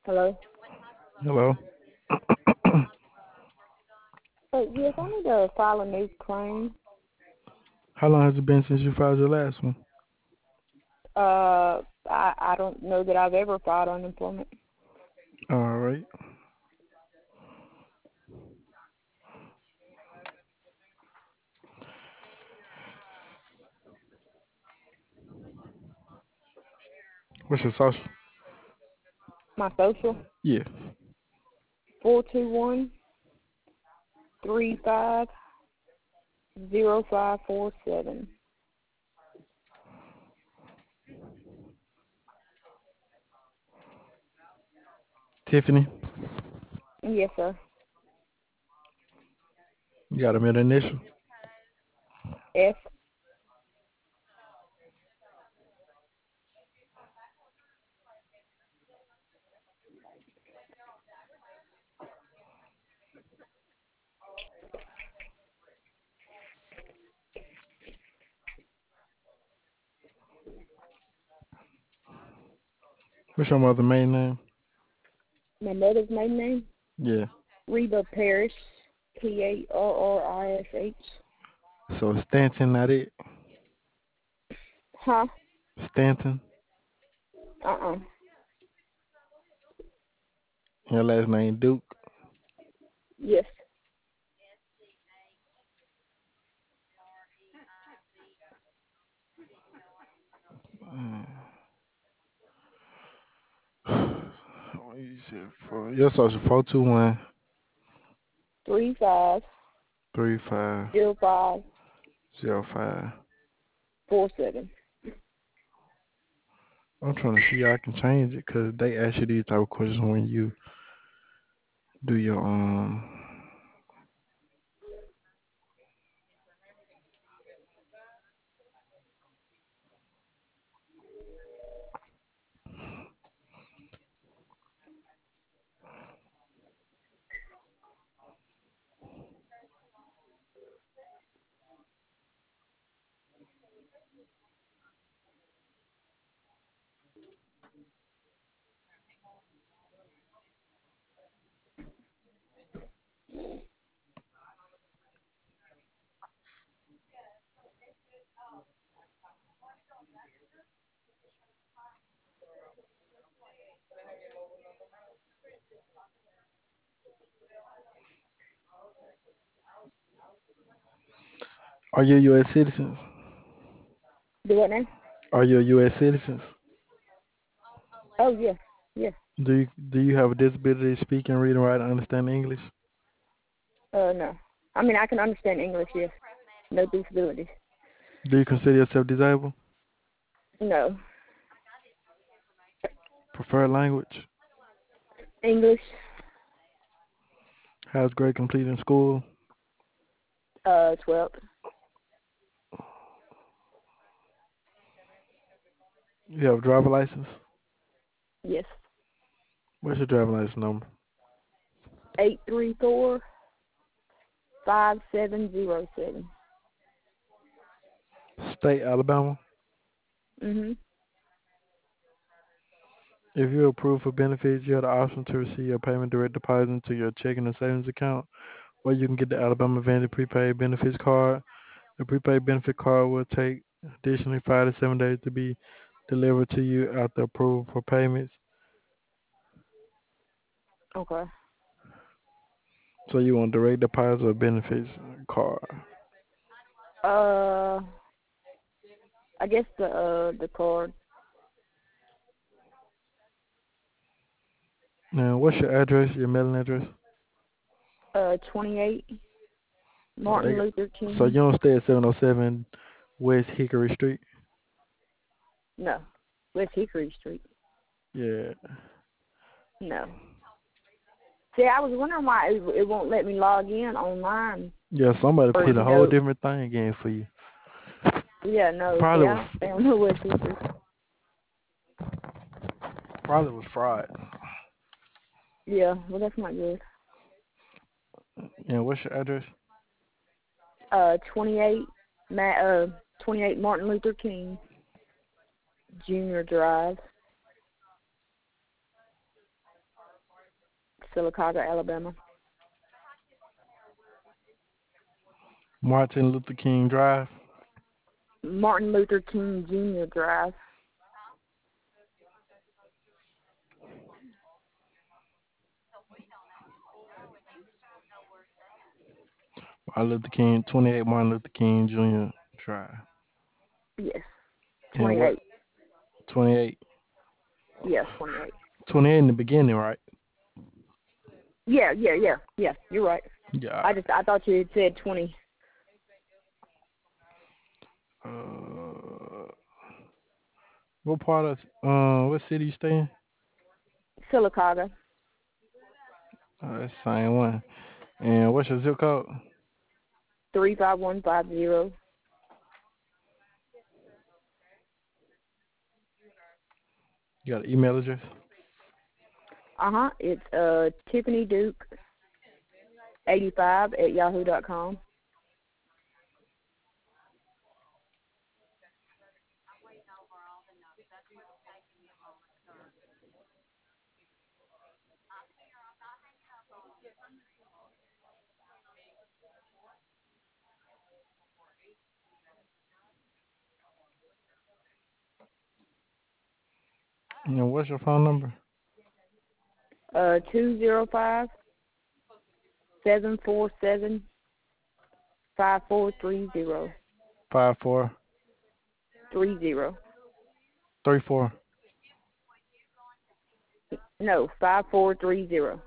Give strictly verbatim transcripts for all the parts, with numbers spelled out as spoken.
Hello? Hello. Uh, yes, I need to file a new claim. How long has it been since you filed your last one? Uh, I, I don't know that I've ever filed unemployment. All right. What's your social? My social, Yeah. four two one three five zero five four seven. Tiffany, Yes, sir. you got a middle initial? F. What's your mother maiden name? My mother's maiden name, Yeah. Reba Parrish, P A R R I S H. So Stanton, not it? Huh? Stanton. Uh-uh. Your last name Duke. Yes. Mm. What you said for your social four two one Three five three five zero five zero five. four seven. I'm trying to see how I can change it because they ask you these type of questions when you do your um. Are you U S citizens? Do what now? Are you U S citizens? Oh, yes. Yes. Do you do you have a disability to speak and read and write and understand English? Uh, no. I mean, I can understand English, yes. No disabilities. Do you consider yourself disabled? No. Preferred language? English, Has grade completed in school? uh, twelve. You have a driver license? Yes. What's your driver license number? Eight three four five seven zero seven. State, Alabama. Mhm. If you're approved for benefits, you have the option to receive your payment direct deposit into your checking or savings account, or you can get the Alabama Advantage prepaid benefits card. The prepaid benefit card will take additionally five to seven days to be delivered to you after approval for payments. Okay. So you want direct deposit or benefits card? Uh, I guess the uh the card. Now, what's your address? Your mailing address? Uh, twenty eight Oh, they Martin got, Luther so you King. don't stay at seven oh seven West Hickory Street? No, West Hickory Street. Yeah. No. See, I was wondering why it, it won't let me log in online. Yeah, somebody Or put a you whole know, different thing in for you. yeah, no. See, Probably I was don't stay on the West Hickory. probably was fried. Yeah, well that's not good. Yeah, what's your address? Uh, twenty eight Ma uh twenty eight Martin Luther King Junior Drive. Silicaca, Alabama. Martin Luther King Drive. Martin Luther King Junior Drive. Martin Luther King, twenty-eight Martin Luther King Junior Drive. Yes. And what? twenty-eight. twenty-eight. Yes, twenty-eight. twenty-eight in the beginning, right? Yeah, yeah, yeah, yeah. You're right. Yeah. I just I thought you had said twenty. Uh, what part of uh what city you stay in? Silicaca. Oh, that's the same one. And what's your zip code? Three five one five zero. You got an email address? Uh huh. It's uh Tiffany Duke eighty five at yahoo dot com. And what's your phone number? Uh two zero five seven four seven five four three zero. Five four Three zero. three four. No, five four three zero.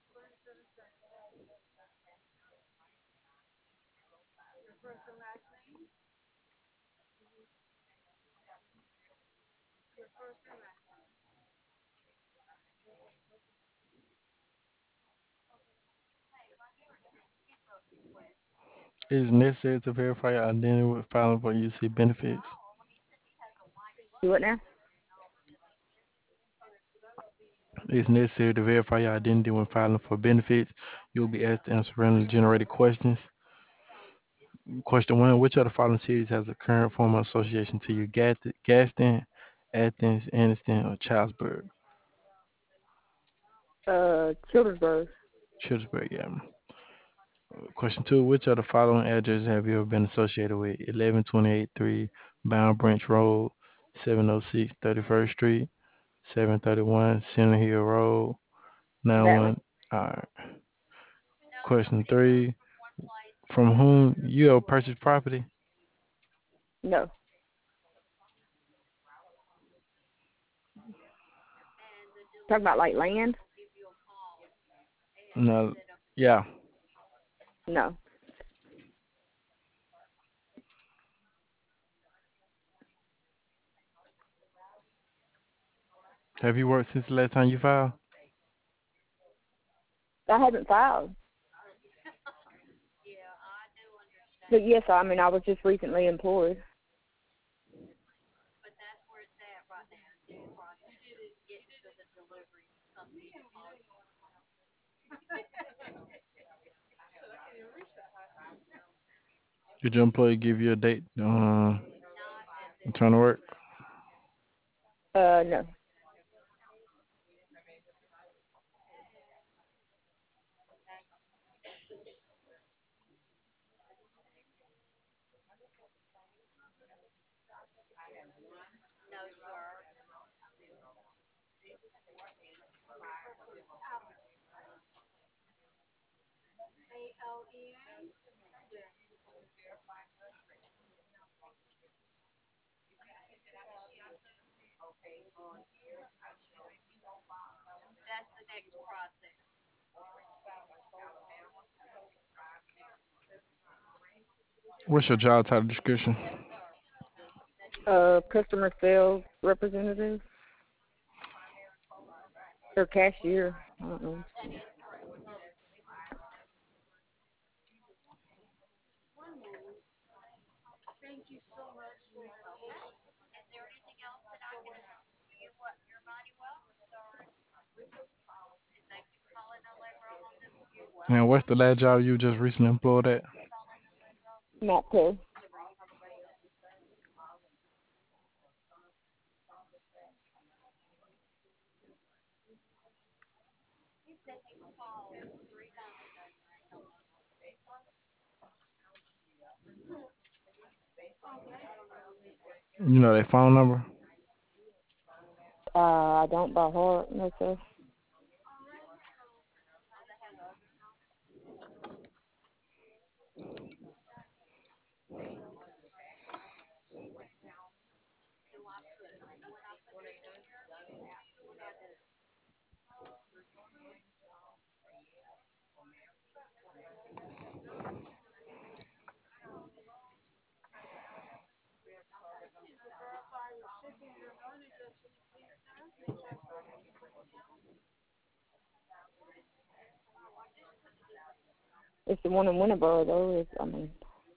It is necessary to verify your identity with filing for U C benefits. Do what now? It is necessary to verify your identity when filing for benefits. You will be asked to answer randomly generated questions. Question one: which of the following cities has a current form of association to you? Gat- Gaston, Athens, Anniston, or Charlesburg? Uh Childersburg. Childersburg, yeah. Question two: which of the following addresses have you ever been associated with? eleven twenty-eight three Bound Branch Road, seven oh six thirty-first Street, seven thirty-one Center Hill Road, nine That one. one. Alright. Question three: from whom you have purchased property? No. Talking about like land? No. Yeah. No. Have you worked since the last time you filed? I haven't filed. But yes, I mean I was just recently employed. Did your employer give you a date? Um, return to work. Uh no. What's your job title description? Uh customer sales representative or cashier. I don't know. And what's the last job you just recently employed at? Matco. You know their phone number? Uh, I don't by heart, no sir. It's the one in Winterboro though. It's, I mean,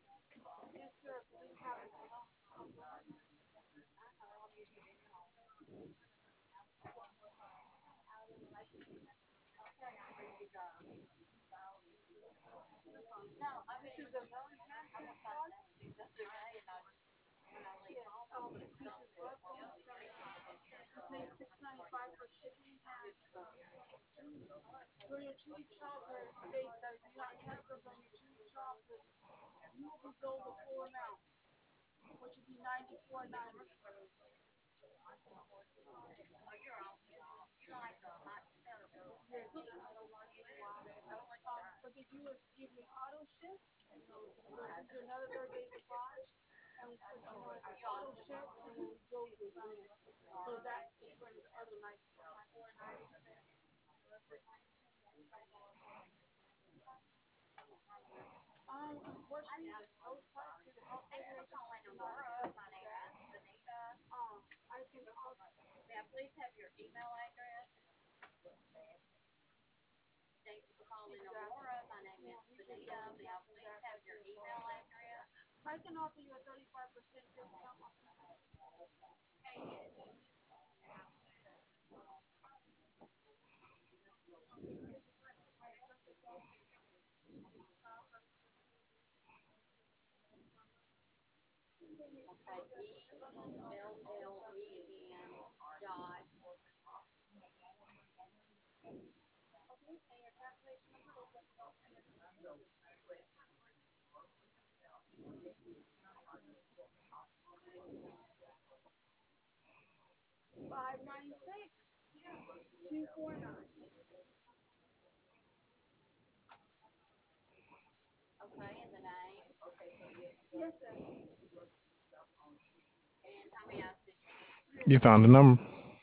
You found the number?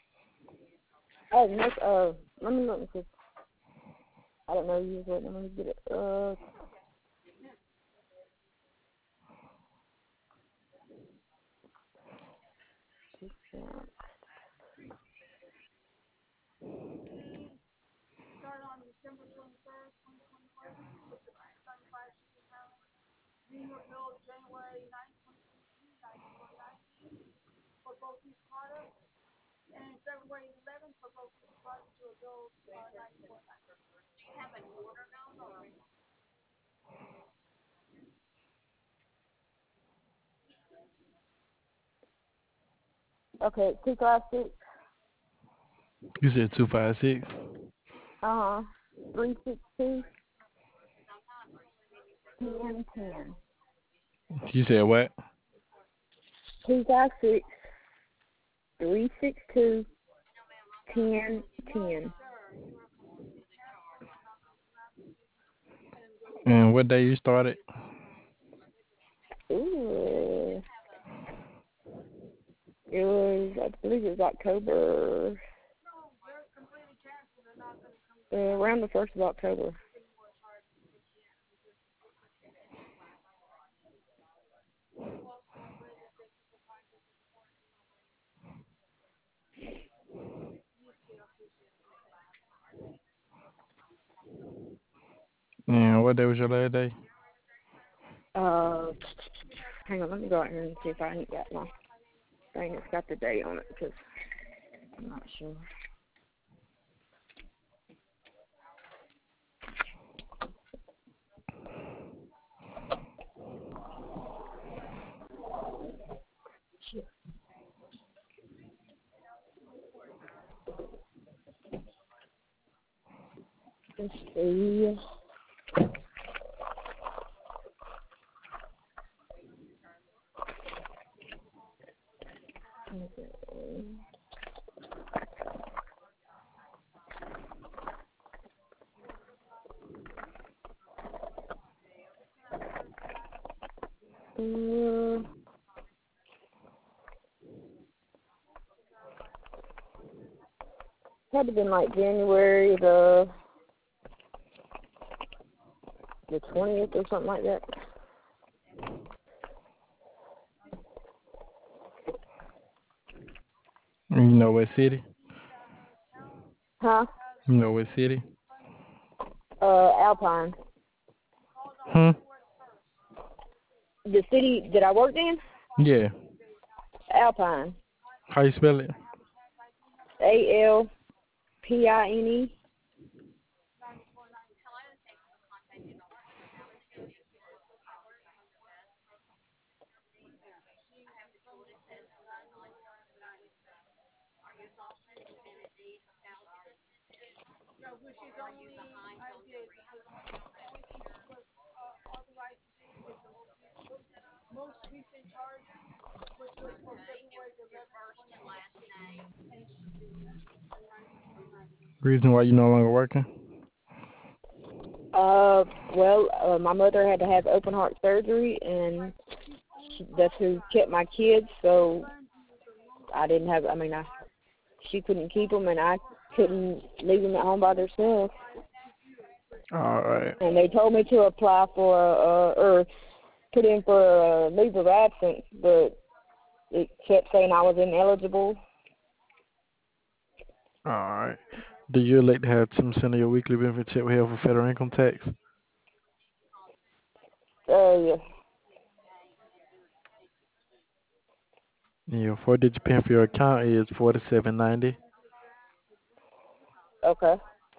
oh, no, uh, let me look and see. I don't know you what. Let me get it. Uh, okay, two five six. You said two five six. Uh huh. Three six two ten ten. You said what? Two five six three six two ten ten. And what day you started? Ooh. It was, I believe it was October, uh, around the first of October. And what day was your last day? Uh, hang on, let me go out here and see if I ain't got my thing that's got the date on it, because I'm not sure. Let's see. Uh, had to been like January the the twentieth or something like that. You know what city? Huh? You know what city? Uh, Alpine. Hmm? The city that I worked in? Yeah. Alpine. How you spell it? A L P I N E. Reason why you no longer working? Uh, well, uh, my mother had to have open heart surgery, and she, that's who kept my kids. So I didn't have. I mean, I she couldn't keep them, and I couldn't leave them at home by themselves. All right. And they told me to apply for uh, or put in for a leave of absence, but it kept saying I was ineligible. All right. Do you elect to have ten percent of your weekly benefit check held for federal income tax? Uh, yeah. And your four-digit pin for your account is forty-seven ninety. Okay.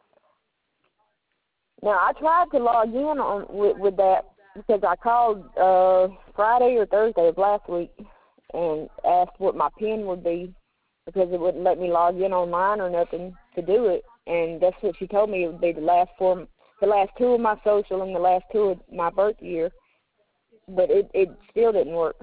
Now I tried to log in on with, with that because I called uh Friday or Thursday of last week and asked what my pin would be because it wouldn't let me log in online or nothing to do it. And that's what she told me it would be the last four, the last two of my social and the last two of my birth year. But it it still didn't work.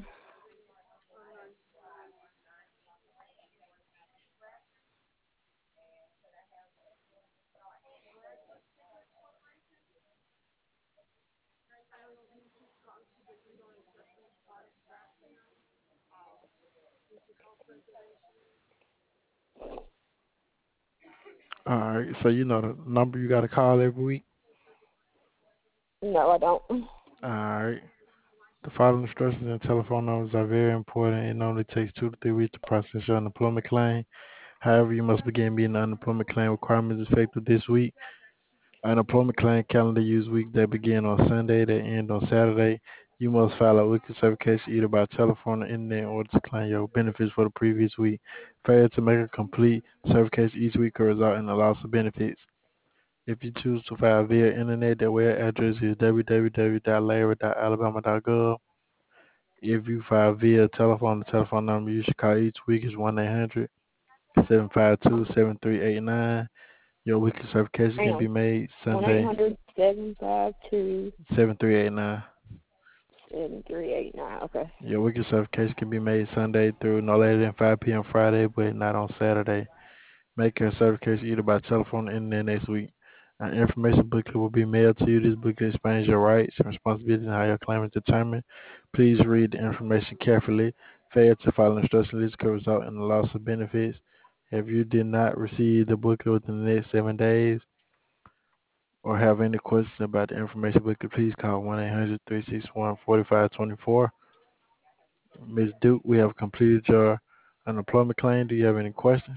All right. So you know the number you got to call every week? No, I don't. All right. The following instructions and telephone numbers are very important. It normally takes two to three weeks to process your unemployment claim. However, you must begin meeting the unemployment claim requirements effective this week. Unemployment claim calendar use week that begin on Sunday that end on Saturday. You must file a weekly certification either by telephone or internet in order to claim your benefits for the previous week. Failure to make a complete certification each week could result in a loss of benefits. If you choose to file via internet, the web address is w w w dot larry dot alabama dot gov. If you file via telephone, the telephone number you should call each week is one eight hundred seven five two seven three eight nine. Your weekly certification Hang can be on. made One eight Sunday hundred seven five two seven three eight nine. seven three eight nine. Okay. Your weekly certification can be made Sunday through no later than five p m Friday, but not on Saturday. Make your certification either by telephone or internet next week. An information booklet will be mailed to you. This booklet explains your rights and responsibilities and how your claim is determined. Please read the information carefully. Failure to follow instructions could result in the loss of benefits. If you did not receive the booklet within the next seven days or have any questions about the information booklet, please call one eight hundred three six one four five two four. Miz Duke, we have completed your unemployment claim. Do you have any questions?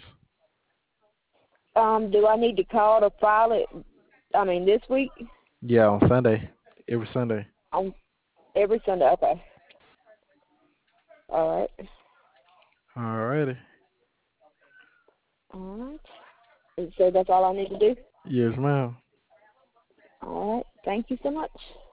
Um, do I need to call to file it? I mean, this week Yeah, on Sunday. Every Sunday. on every Sunday. Okay. All right. Alrighty. All right. So that's all I need to do. Yes, ma'am. All right. Thank you so much.